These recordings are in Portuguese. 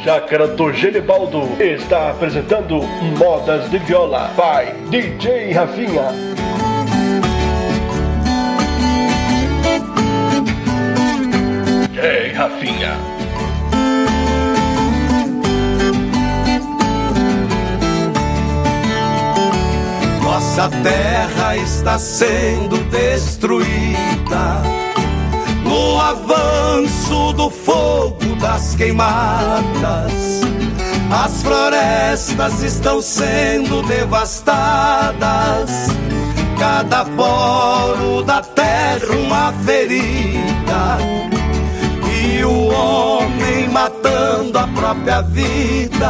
Chácara do Genibaldo está apresentando Modas de Viola by DJ Rafinha. DJ Rafinha. Nossa terra está sendo destruída no avanço do fogo das queimadas. As florestas estão sendo devastadas, cada poro da terra uma ferida, e o homem matando a própria vida,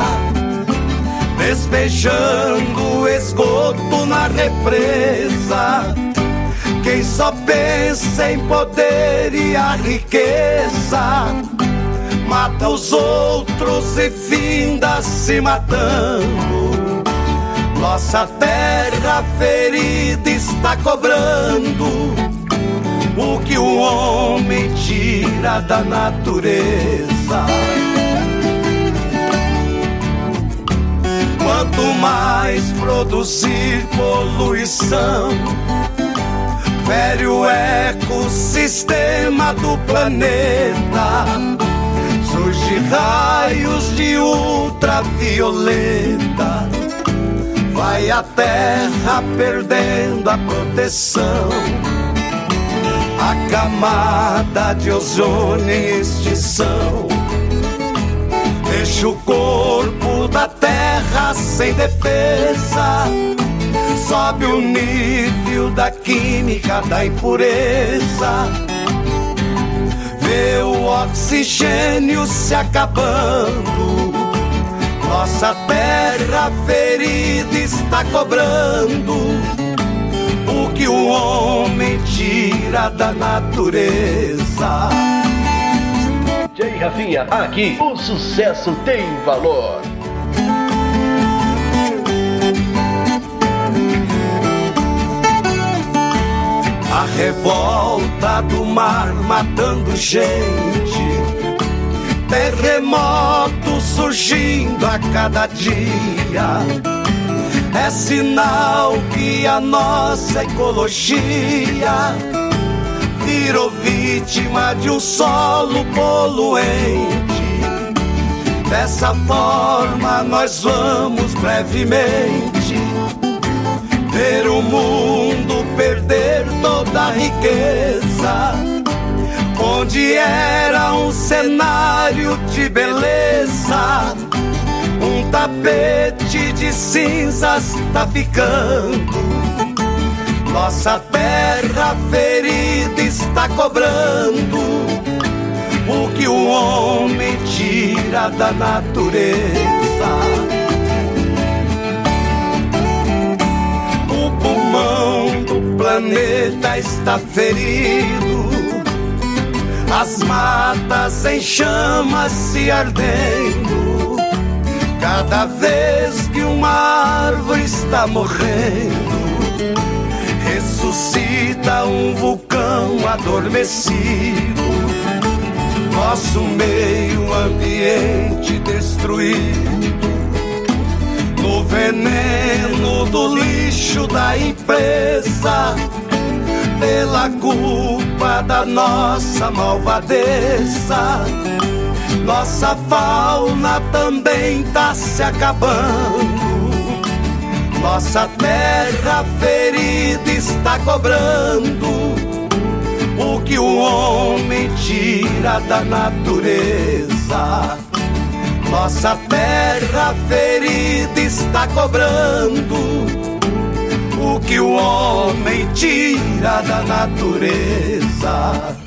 despejando esgoto na represa. Quem só pensa em poder e a riqueza, mata os outros e finda se matando. Nossa terra ferida está cobrando o que o homem tira da natureza. Quanto mais produzir poluição, fere o ecossistema do planeta. Surge raios de ultravioleta, vai a terra perdendo a proteção. A camada de ozônio em extinção deixa o corpo da terra sem defesa. Sobe o nível da química da impureza, vê o oxigênio se acabando. Nossa terra ferida está cobrando o que o homem tira da natureza. DJ Rafinha, aqui o sucesso tem valor. A revolta do mar matando gente, terremoto surgindo a cada dia, é sinal que a nossa ecologia virou vítima de um solo poluente. Dessa forma nós vamos brevemente ver o mundo perder toda a riqueza, onde era um cenário de beleza, um tapete de cinzas tá ficando. Nossa terra ferida está cobrando o que o homem tira da natureza. O pulmão do planeta está ferido, as matas em chamas se ardendo. Cada vez que uma árvore está morrendo, ressuscita um vulcão adormecido. Nosso meio ambiente destruído no veneno do lixo da empresa, pela culpa da nossa malvadeza. Nossa fauna também tá se acabando. Nossa terra ferida está cobrando o que o homem tira da natureza. Nossa terra ferida está cobrando o que o homem tira da natureza.